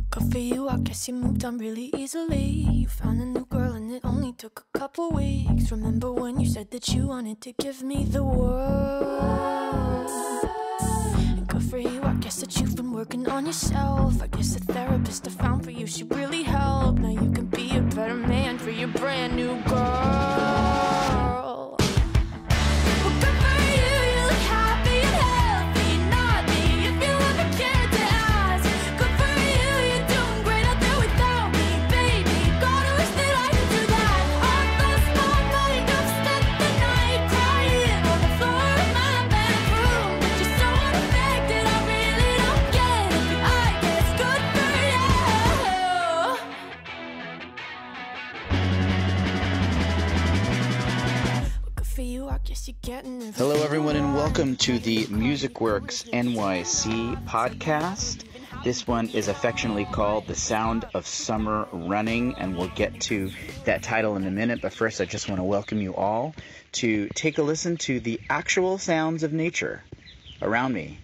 Good for you, I guess you moved on really easily. You found a new girl and it only took a couple weeks. Remember when you said that you wanted to give me the world? And good for you, I guess that you've been working on yourself. I guess the therapist I found for you should really help. Now you can be a better man for your brand new girl. Hello, everyone, and welcome to the MusicWorks NYC podcast. This one is affectionately called The Sound of Summer Running, and we'll get to that title in a minute. But first, I just want to welcome you all to take a listen to the actual sounds of nature around me.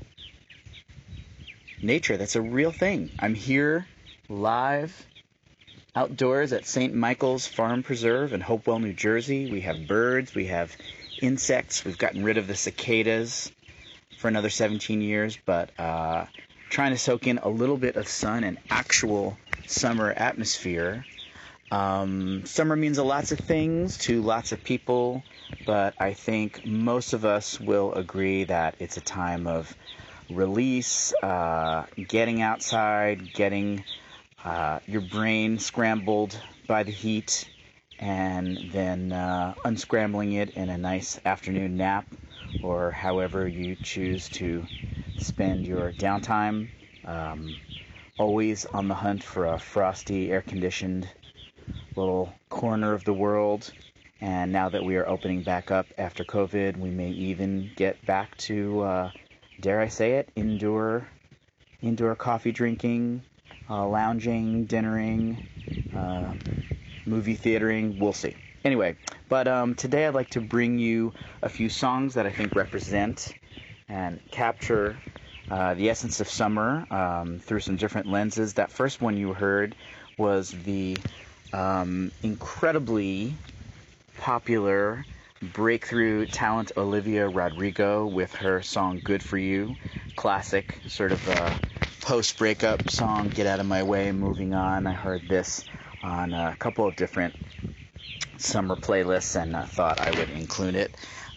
Nature, that's a real thing. I'm here live outdoors at St. Michael's Farm Preserve in Hopewell, New Jersey. We have birds, we have insects. We've gotten rid of the cicadas for another 17 years, but trying to soak in a little bit of sun and actual summer atmosphere. Summer means lots of things to lots of people, but I think most of us will agree that it's a time of release, getting outside, getting your brain scrambled by the heat, and then unscrambling it in a nice afternoon nap, or however you choose to spend your downtime. Always on the hunt for a frosty, air-conditioned little corner of the world. And now that we are opening back up after COVID, we may even get back to, dare I say it, indoor coffee drinking, lounging, dinnering, movie theatering. We'll see. Anyway, but today I'd like to bring you a few songs that I think represent and capture the essence of summer through some different lenses. That first one you heard was the incredibly popular breakthrough talent Olivia Rodrigo with her song Good For You. Classic, sort of a post-breakup song, get out of my way, moving on. I heard this on a couple of different summer playlists and thought I would include it.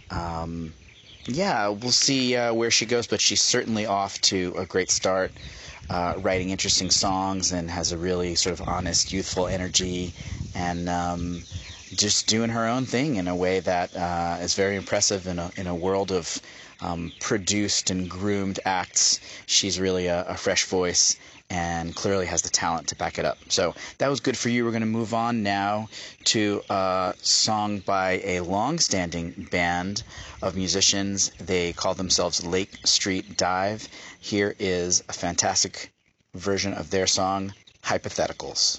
Yeah, we'll see where she goes, but she's certainly off to a great start, writing interesting songs and has a really sort of honest, youthful energy, and just doing her own thing in a way that is very impressive in a world of produced and groomed acts. She's really a fresh voice and clearly has the talent to back it up. So that was Good For You. We're going to move on now to a song by a long-standing band of musicians. They call themselves Lake Street Dive. Here is a fantastic version of their song, Hypotheticals.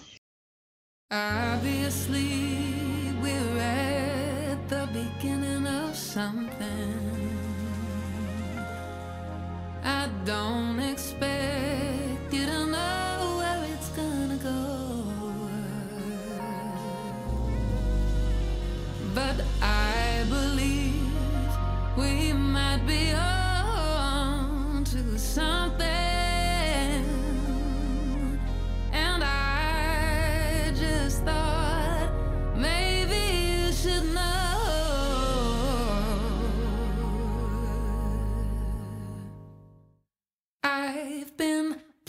Obviously, we're at the beginning of something. I don't expect you to know where it's gonna go, but I believe we might be on to something, and I just thought maybe you should know. I've been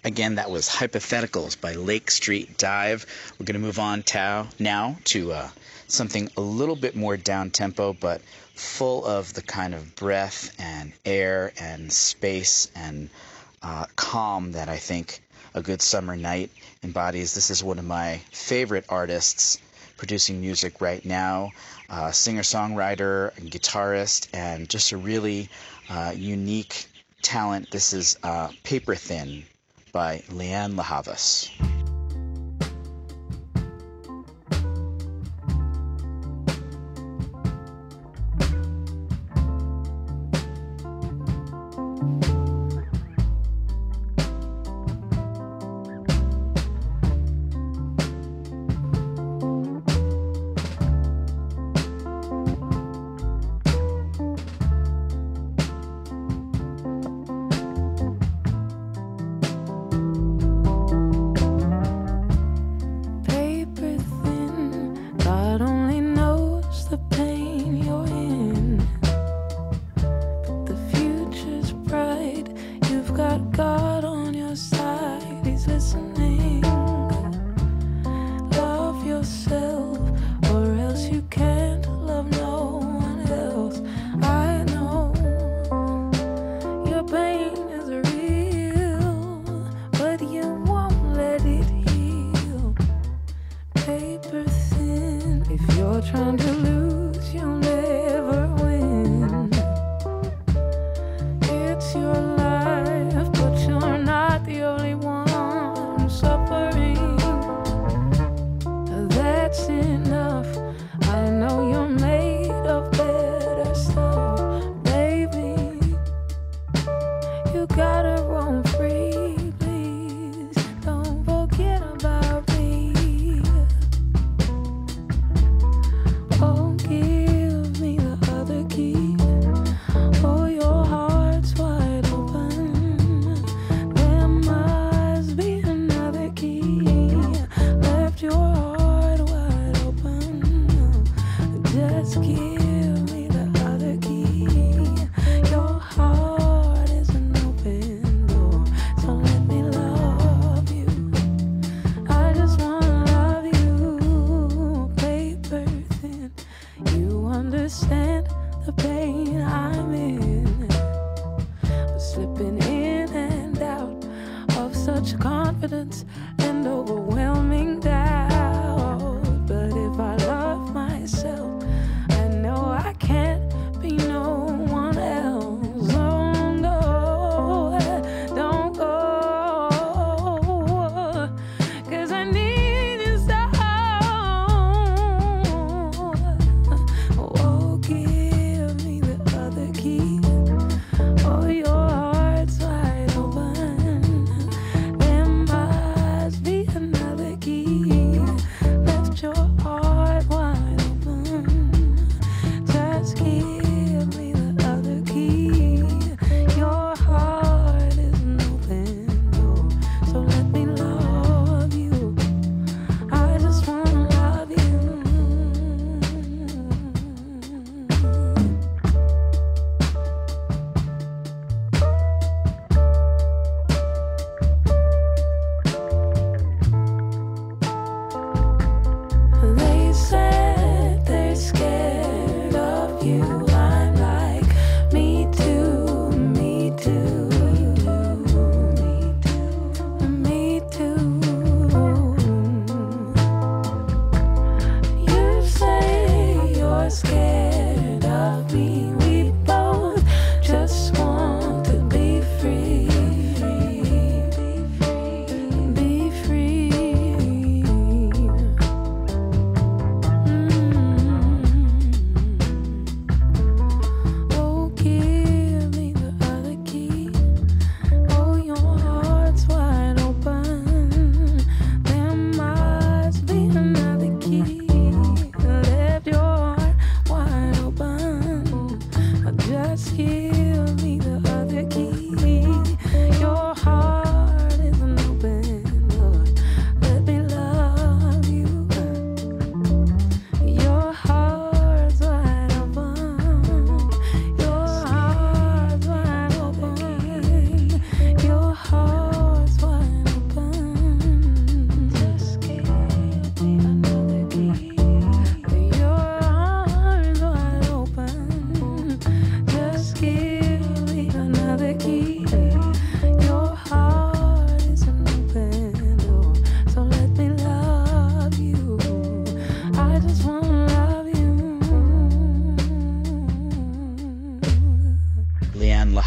Again, that was Hypotheticals by Lake Street Dive. We're going to move on now to something a little bit more down-tempo, but full of the kind of breath and air and space and calm that I think a good summer night embodies. This is one of my favorite artists producing music right now, singer-songwriter and guitarist, and just a really unique talent. This is Paper Thin by Lianne La Havas.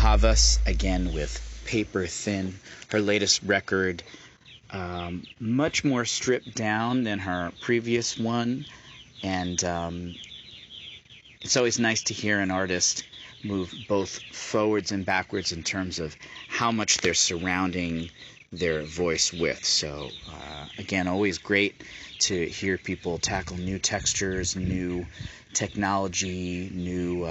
Havas, again with Paper Thin, her latest record, much more stripped down than her previous one, and it's always nice to hear an artist move both forwards and backwards in terms of how much they're surrounding their voice with. So again, always great to hear people tackle new textures, new technology, new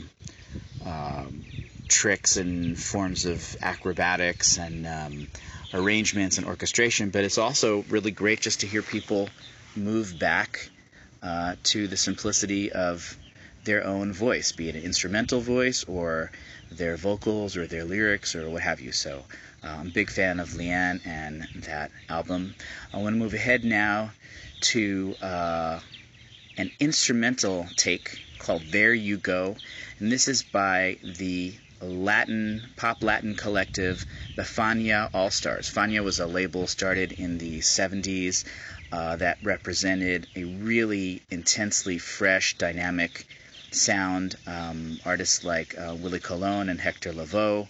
tricks and forms of acrobatics and arrangements and orchestration. But it's also really great just to hear people move back to the simplicity of their own voice, be it an instrumental voice or their vocals or their lyrics or what have you. So I'm a big fan of Leanne and that album. I want to move ahead now to an instrumental take called There You Go, and this is by the pop Latin collective, the Fania All-Stars. Fania was a label started in the 70s that represented a really intensely fresh, dynamic sound. Artists like Willie Colon and Hector Lavoe.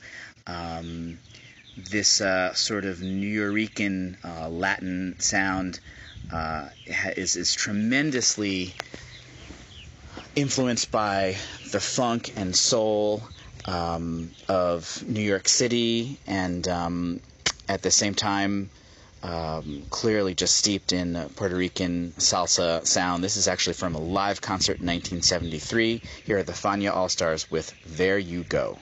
This sort of Nuyorican Latin sound is tremendously influenced by the funk and soul of New York City, and at the same time clearly just steeped in Puerto Rican salsa sound. This is actually from a live concert in 1973. Here are the Fania All-Stars with There You Go.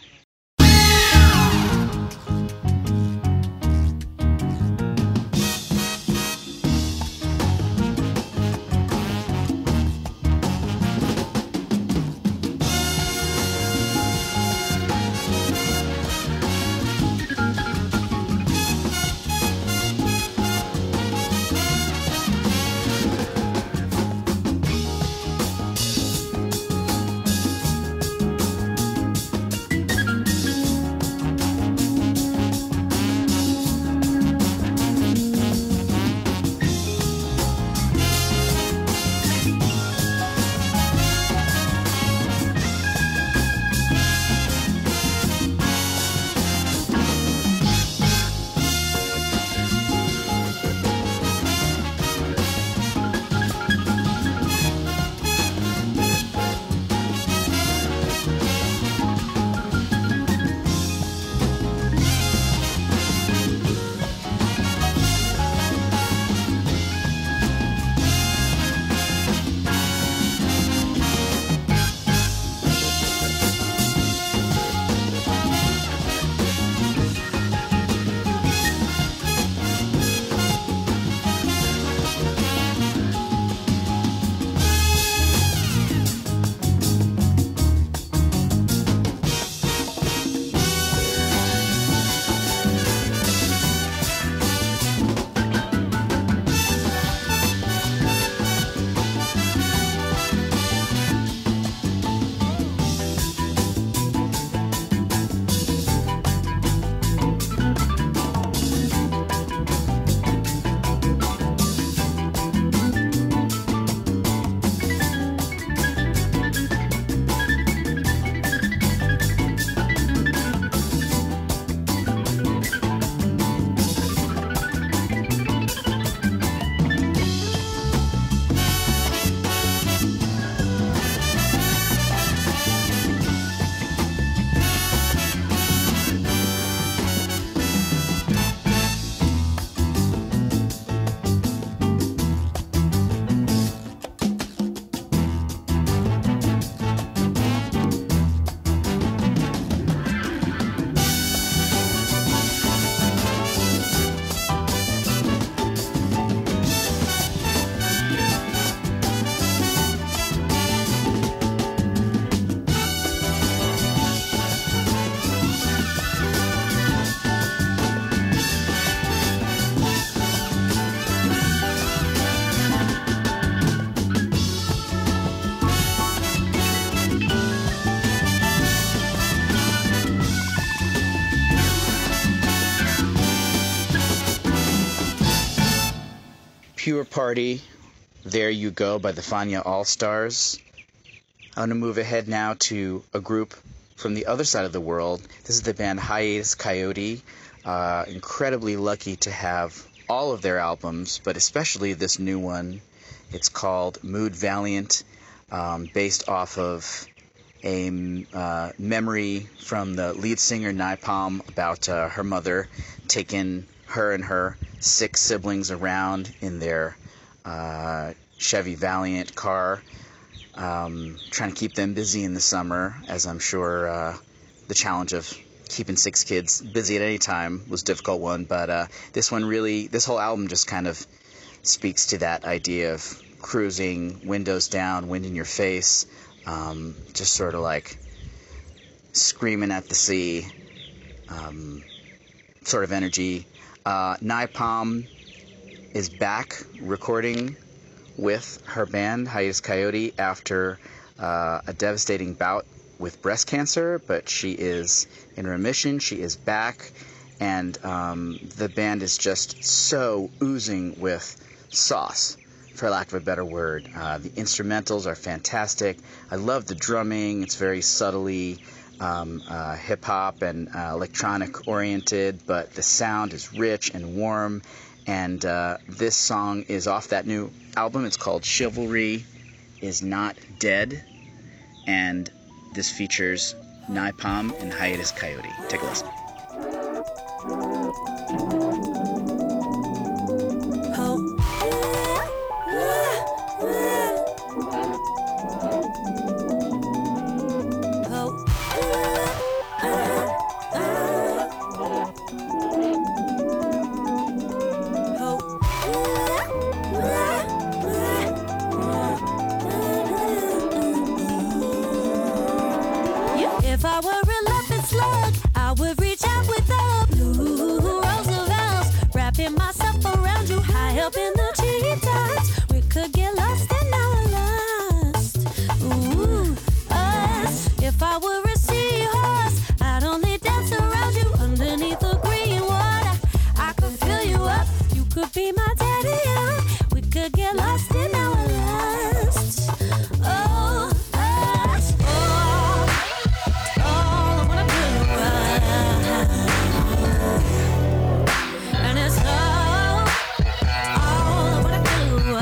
Pure Party, There You Go by the Fania All-Stars. I'm going to move ahead now to a group from the other side of the world. This is the band Hiatus Kaiyote. Incredibly lucky to have all of their albums, but especially this new one. It's called Mood Valiant, based off of a memory from the lead singer Napalm about her mother taking her and her 6 siblings around in their Chevy Valiant car, trying to keep them busy in the summer, as I'm sure the challenge of keeping 6 kids busy at any time was a difficult one. But this whole album just kind of speaks to that idea of cruising, windows down, wind in your face, just sort of like screaming at the sea, sort of energy. Napalm is back recording with her band Hiatus Kaiyote after a devastating bout with breast cancer, but she is in remission. She is back, and the band is just so oozing with sauce, for lack of a better word. The instrumentals are fantastic. I love the drumming. It's very subtly hip-hop and electronic oriented, but the sound is rich and warm. And this song is off that new album. It's called Chivalry Is Not Dead, and this features Napalm and Hiatus Kaiyote. Take a listen. If I were a laughing slug, I would reach out with a blue Roosevelt's, wrapping myself around you high up in the treetops. We could get lost in our lust. Ooh, us. If I were a seahorse, I'd only dance around you underneath the green water. I could fill you up, you could be my daddy. We could get lost in our lust. Oh, us. And it's all I wanna do.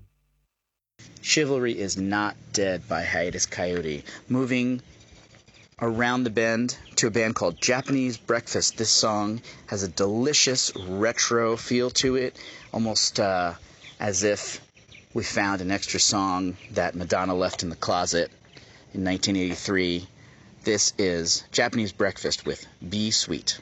Chivalry Is Not Dead by Hiatus Kaiyote. Moving Around the Bend to a band called Japanese Breakfast. This song has a delicious retro feel to it, almost as if we found an extra song that Madonna left in the closet in 1983. This is Japanese Breakfast with Be Sweet.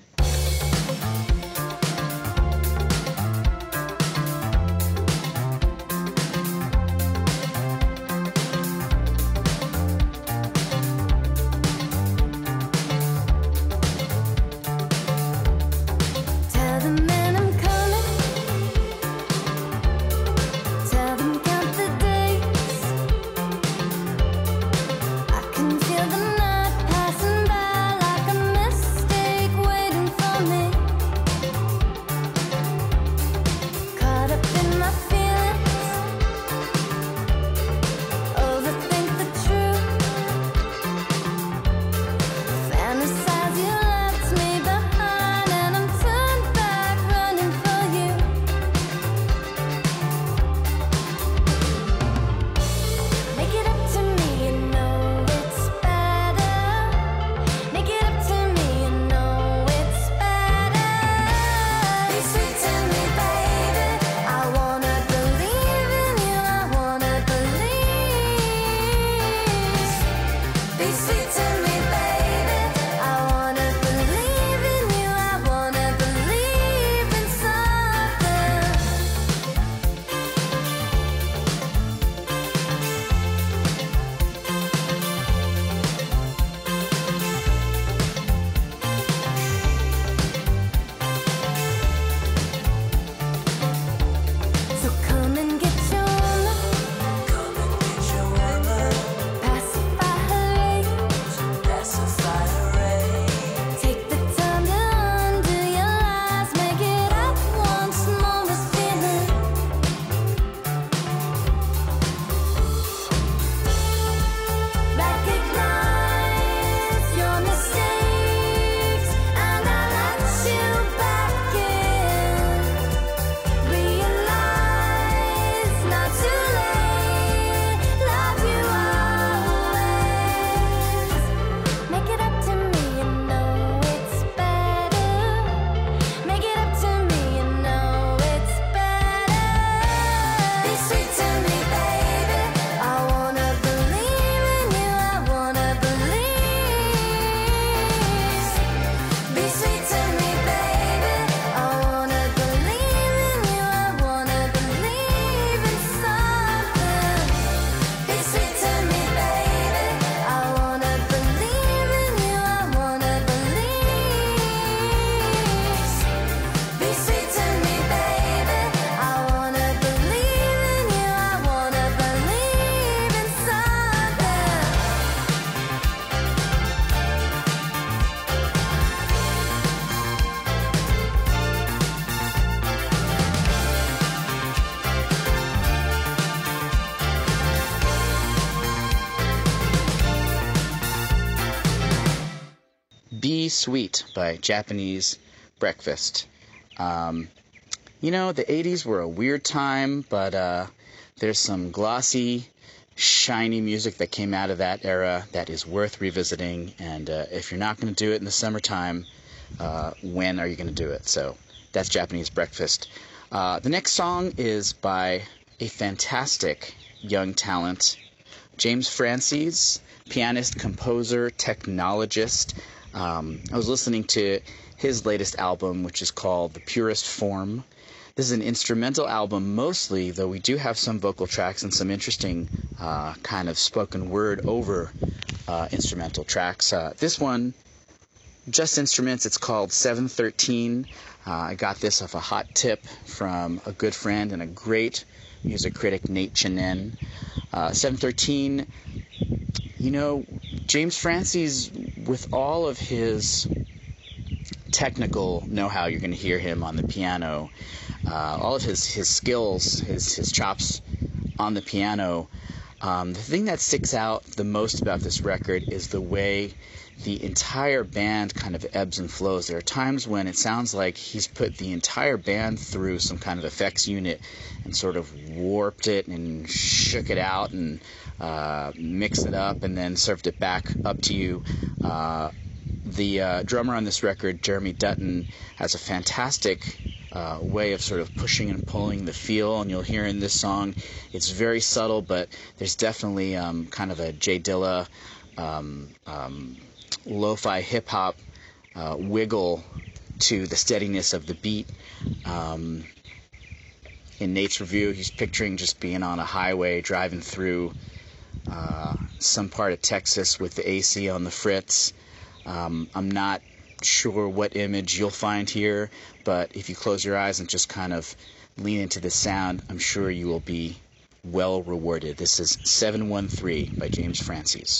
Be Sweet by Japanese Breakfast. The 80s were a weird time, but there's some glossy, shiny music that came out of that era that is worth revisiting. And if you're not going to do it in the summertime, when are you going to do it? So that's Japanese Breakfast. The next song is by a fantastic young talent, James Francis, pianist, composer, technologist. I was listening to his latest album, which is called The Purest Form. This is an instrumental album mostly, though we do have some vocal tracks and some interesting kind of spoken word over instrumental tracks. This one, just instruments, it's called 713. I got this off a hot tip from a good friend and a great music critic, Nate Chinen. 713, James Francis, with all of his technical know-how, you're going to hear him on the piano, all of his skills, his chops on the piano. The thing that sticks out the most about this record is the way the entire band kind of ebbs and flows. There are times when it sounds like he's put the entire band through some kind of effects unit and sort of warped it and shook it out and mixed it up and then served it back up to you. The drummer on this record, Jeremy Dutton, has a fantastic way of sort of pushing and pulling the feel, and you'll hear in this song it's very subtle, but there's definitely kind of a Jay Dilla lo-fi hip-hop wiggle to the steadiness of the beat. In Nate's review, he's picturing just being on a highway driving through some part of Texas with the AC on the fritz. I'm not sure what image you'll find here, but if you close your eyes and just kind of lean into the sound, I'm sure you will be well rewarded. This is 713 by James Francis.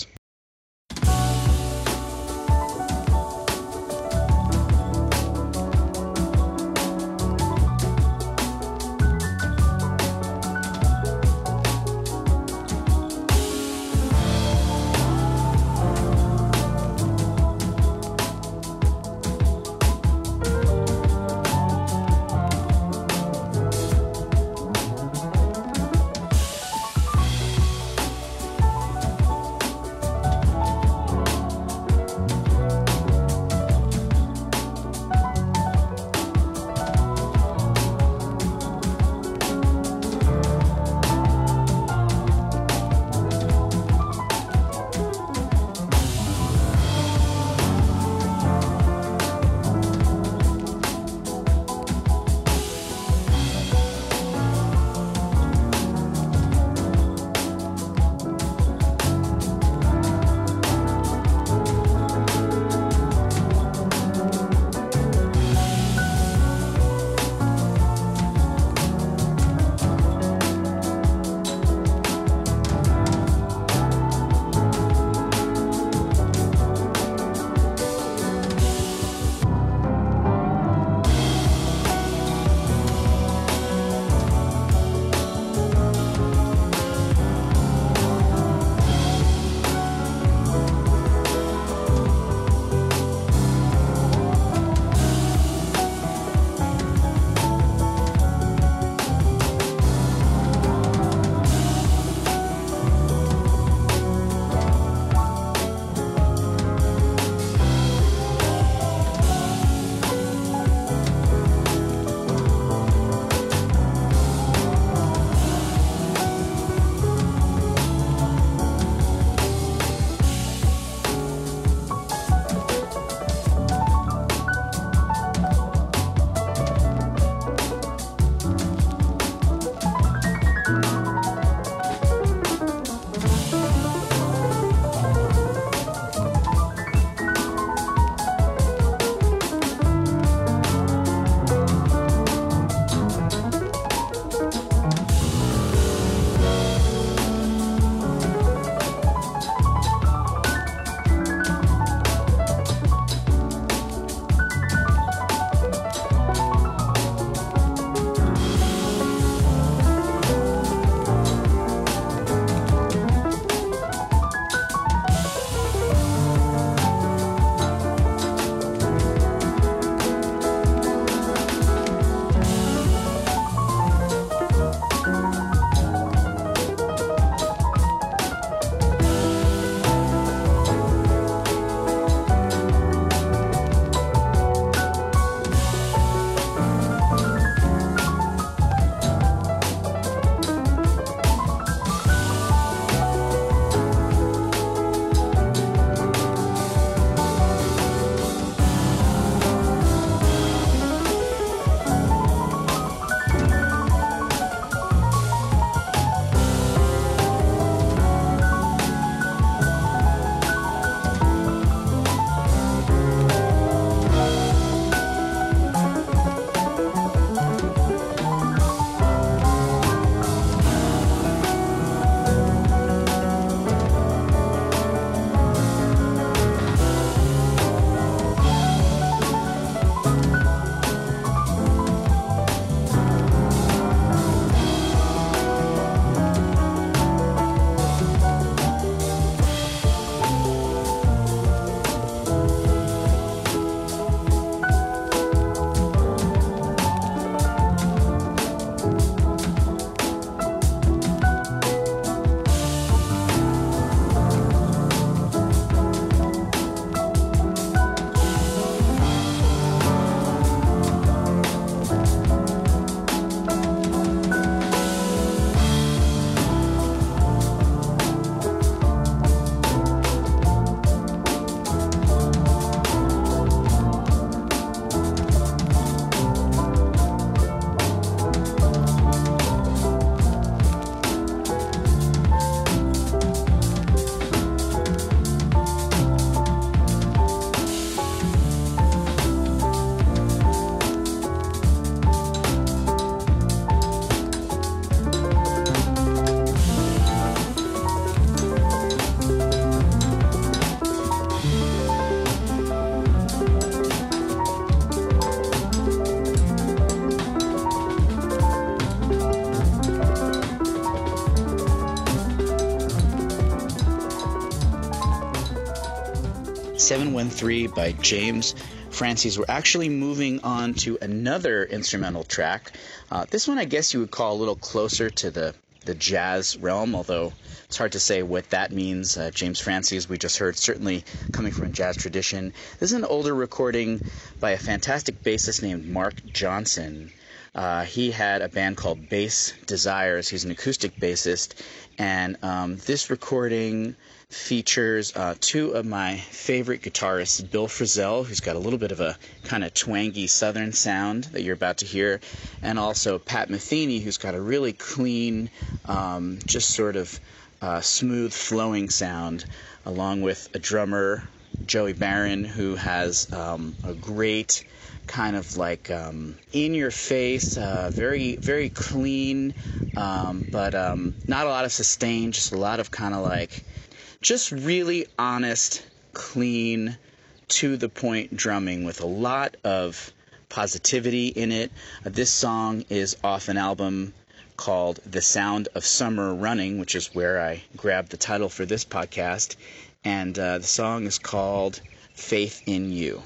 713 by James Francis. We're actually moving on to another instrumental track. This one I guess you would call a little closer to the jazz realm, although it's hard to say what that means. James Francis, we just heard, certainly coming from a jazz tradition. This is an older recording by a fantastic bassist named Mark Johnson. He had a band called Bass Desires. He's an acoustic bassist, and this recording features two of my favorite guitarists, Bill Frisell, who's got a little bit of a kind of twangy southern sound that you're about to hear, and also Pat Metheny, who's got a really clean, just sort of smooth flowing sound, along with a drummer, Joey Barron, who has a great kind of like in your face, very, very clean, but not a lot of sustain, just a lot of kind of like just really honest, clean, to the point drumming with a lot of positivity in it. This song is off an album called The Sound of Summer Running, which is where I grabbed the title for this podcast, and the song is called Faith in You.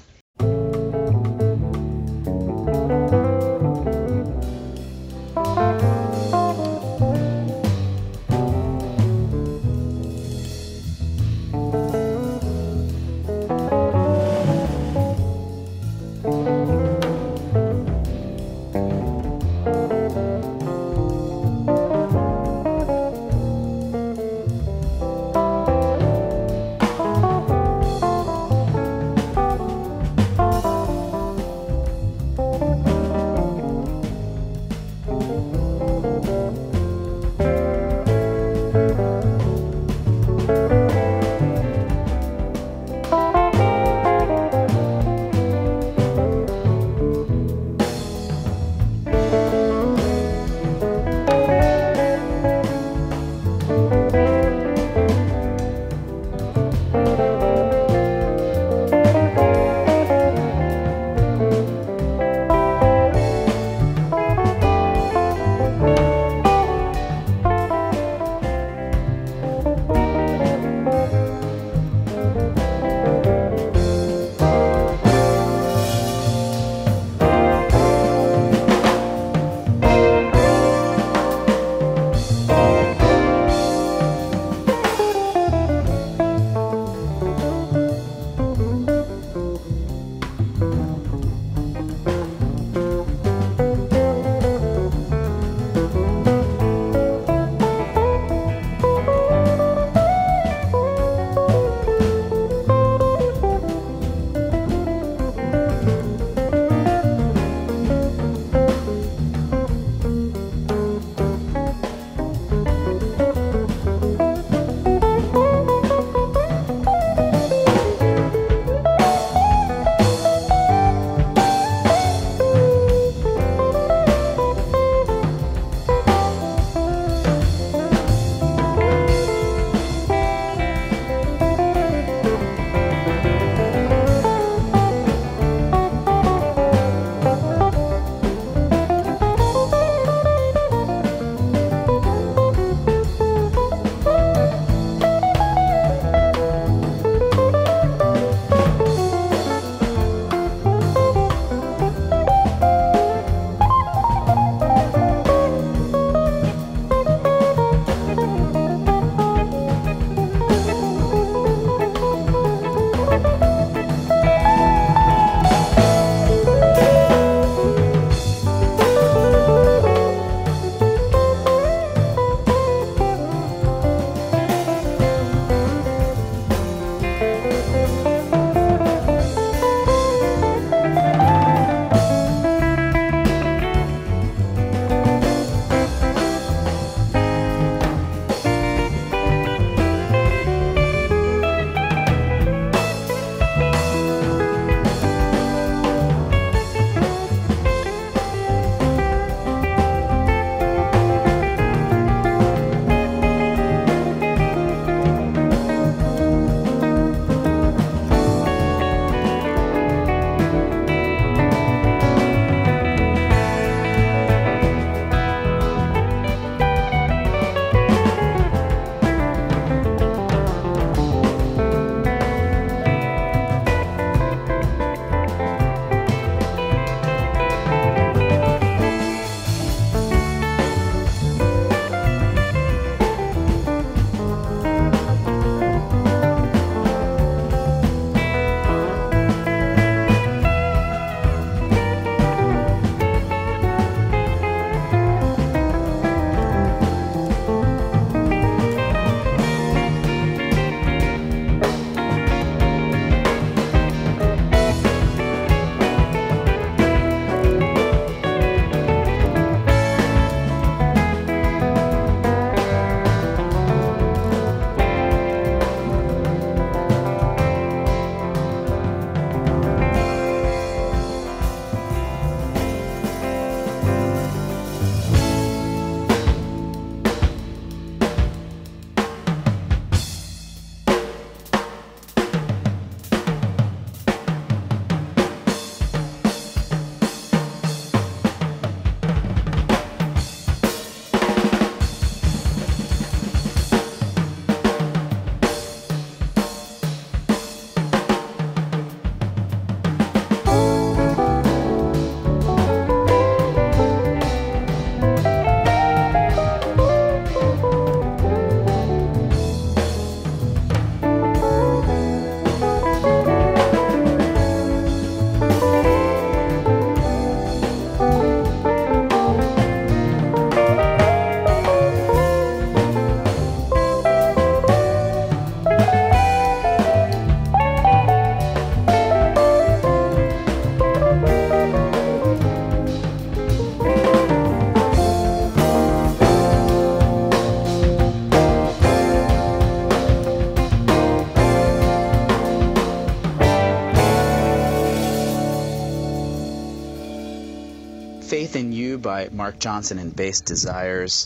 Faith in You by Mark Johnson and Bass Desires.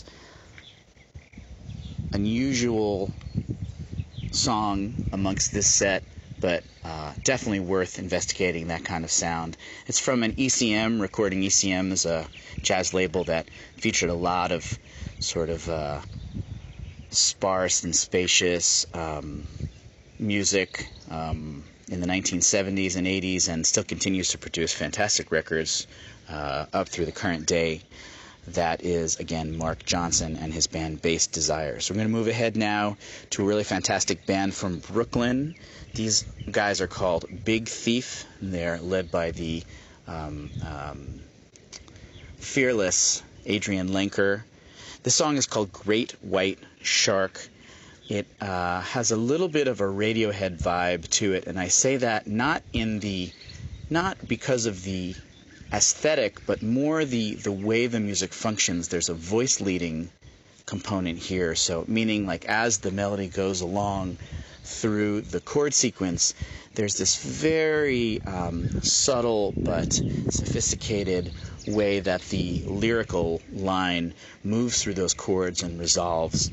Unusual song amongst this set, but definitely worth investigating that kind of sound. It's from an ECM recording. ECM is a jazz label that featured a lot of sort of sparse and spacious music in the 1970s and 80s, and still continues to produce fantastic records up through the current day. That is, again, Mark Johnson and his band Bass Desires. So we're going to move ahead now to a really fantastic band from Brooklyn. These guys are called Big Thief. They're led by the fearless Adrian Lenker. This song is called Great White Shark. It has a little bit of a Radiohead vibe to it, and I say that not because of the aesthetic, but more the way the music functions. There's a voice leading component here, so meaning like as the melody goes along through the chord sequence, there's this very subtle but sophisticated way that the lyrical line moves through those chords and resolves.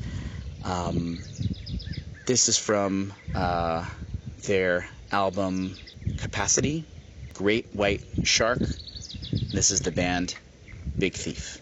This is from their album Capacity, Great White Shark. This is the band Big Thief.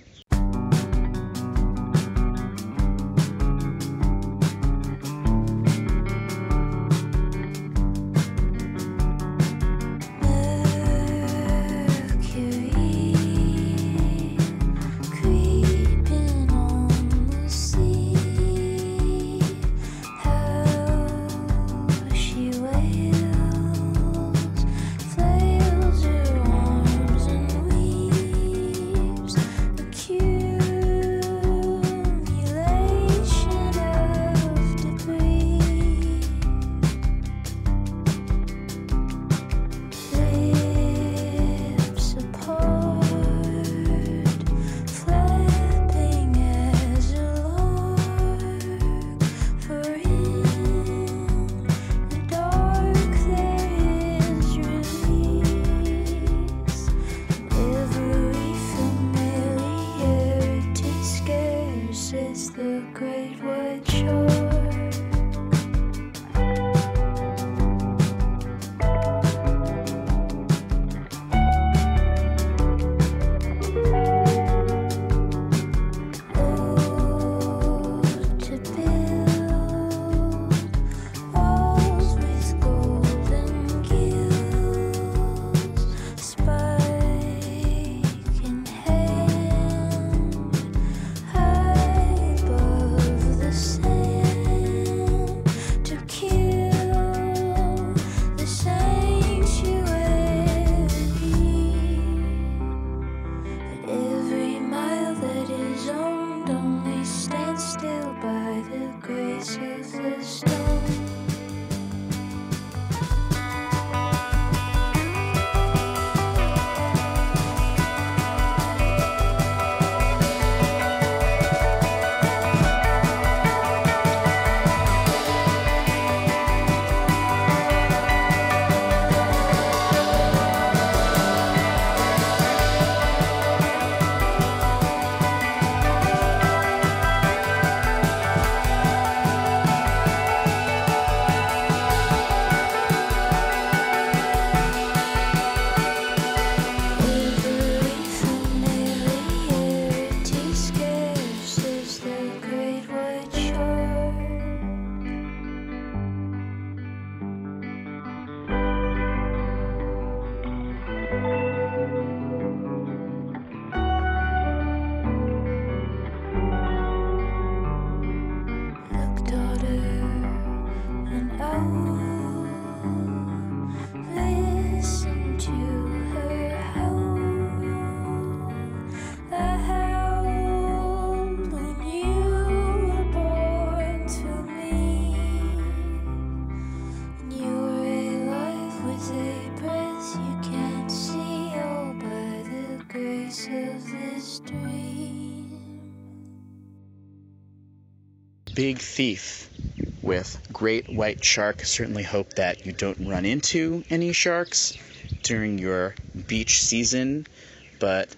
Big Thief with Great White Shark. Certainly hope that you don't run into any sharks during your beach season, but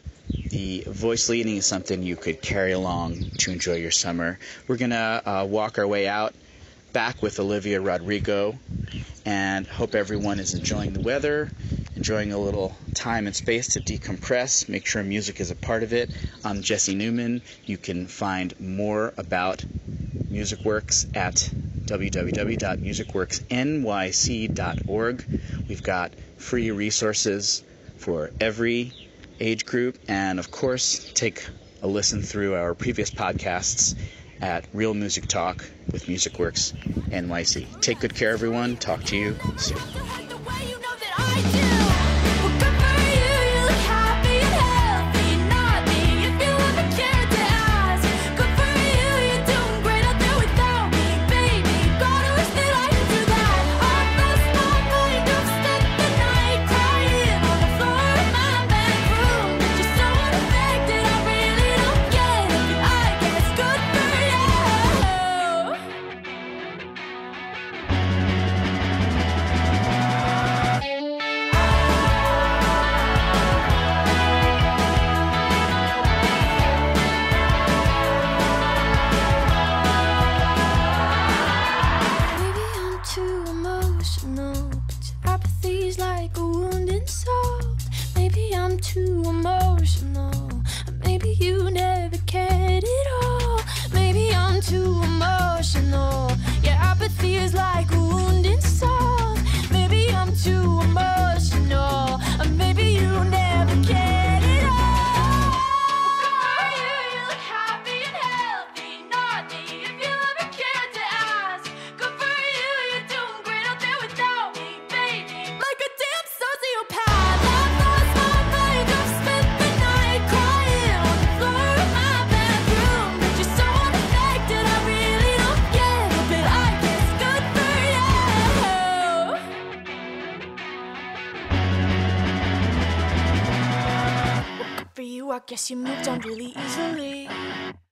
the voice leading is something you could carry along to enjoy your summer. We're going to walk our way out back with Olivia Rodrigo, and hope everyone is enjoying the weather, enjoying a little time and space to decompress. Make sure music is a part of it. I'm Jesse Newman. You can find more about MusicWorks at www.musicworksnyc.org. We've got free resources for every age group, and of course, take a listen through our previous podcasts at Real Music Talk with MusicWorks NYC. Take good care, everyone. Talk to you soon. Too emotional. Maybe you never cared at all. Maybe I'm too emotional. Yeah, apathy is like a wounded soul. Maybe I'm too emotional. Maybe you never cared at all. You look happy and healthy, not me. If you ever cared to ask, good for you, you're doing great out there without me, baby. Like a damn sociopath. I guess you moved on really easily.